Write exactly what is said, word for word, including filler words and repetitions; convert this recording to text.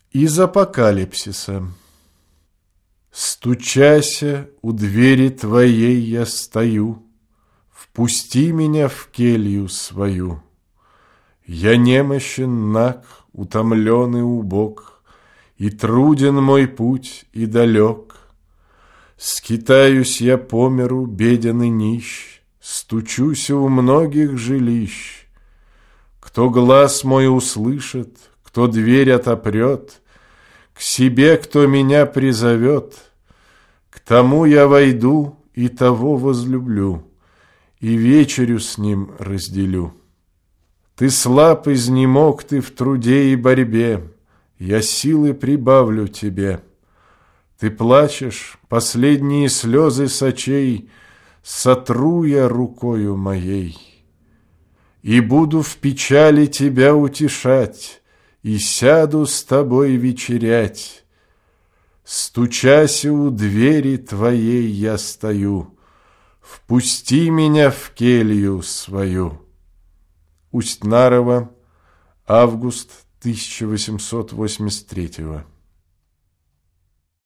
Из Апокалипсиса. «Стучася, у двери твоей я стою, впусти меня в келью свою. Я немощен, наг, утомлен и убог, и труден мой путь, и далек. Скитаюсь я по миру, беден и нищ, стучусь у многих жилищ. Кто глас мой услышит, кто дверь отопрет, к себе кто меня призовет, к тому я войду и того возлюблю, и вечерю с ним разделю. Ты слаб, изнемог ты в труде и борьбе, я силы прибавлю тебе. Ты плачешь, последние слезы с очей сотру я рукою моей. И буду в печали тебя утешать, и сяду с тобой вечерять. Стучася у двери твоей я стою, впусти меня в келью свою». Усть-Нарово, август тысяча восемьсот восемьдесят третьего.